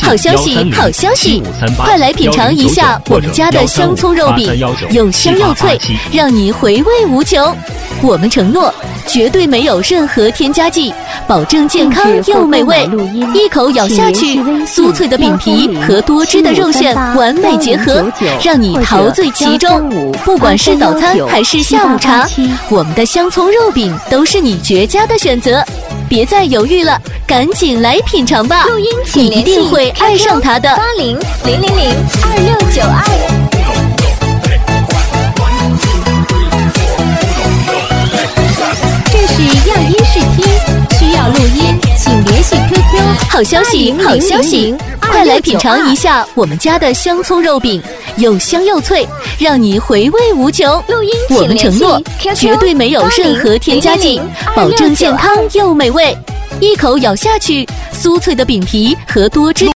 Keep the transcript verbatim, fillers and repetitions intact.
好消息，好消息！快来品尝一下我们家的香葱肉饼，又香又脆，让你回味无穷。我们承诺，绝对没有任何添加剂，保证健康又美味。一口咬下去，酥脆的饼皮和多汁的肉馅完美结合，让你陶醉其中。不管是早餐还是下午茶，我们的香葱肉饼都是你绝佳的选择。别再犹豫了，赶紧来品尝吧！ 录音你一定会爱上它的。 八零零零零二六九二。这是样音试听，需要录音，请联系 Q Q。 好消息，好消息！快来品尝一下我们家的香葱肉饼，又香又脆，让你回味无穷。 录音我们承诺，绝对没有任何添加剂，保证健康又美味。一口咬下去，酥脆的饼皮和多汁